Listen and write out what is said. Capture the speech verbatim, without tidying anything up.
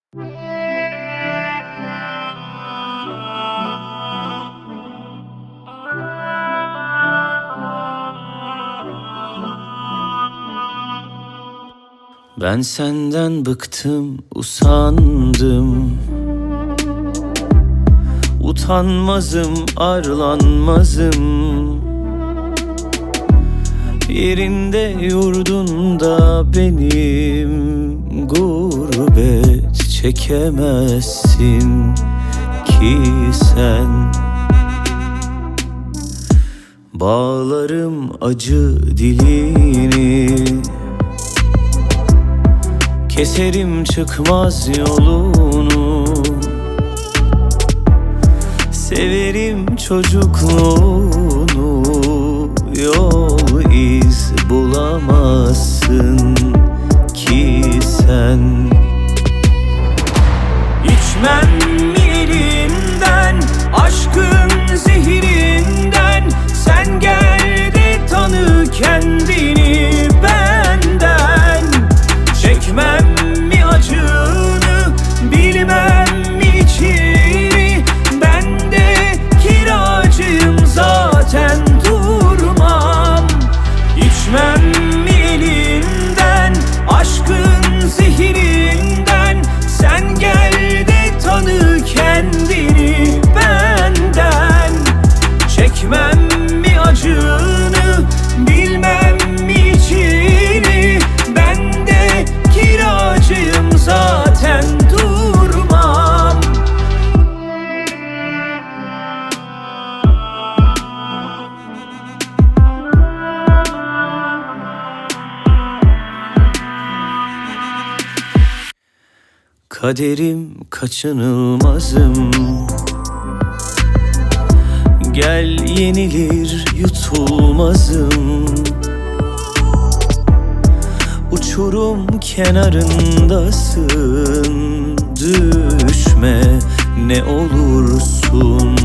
Ben senden bıktım, usandım. Utanmazım, arlanmazım. Yerinde yurdunda benim gurbet çekemezsin ki sen. Bağlarım acı dilini, keserim çıkmaz yolunu. Severim çocukluğunu, yol iz bulamazsın ki sen. İçmem mi elinden, aşkın zehirinden? Sen gel de tanı kendini benden. Çekmem mi acını, bilmem mi içini? Ben de kiracıyım zaten, durmam. İçmem mi elinden, aşkın zehirinden? Sen gel de tanı kendini benden. Çekmem mi acını, bilmem mi içini? Ben de kiracıyım zaten, durmam. Kaderim kaçınılmazım. Gel yenilir yutulmazım. Uçurum kenarındasın, düşme ne olursun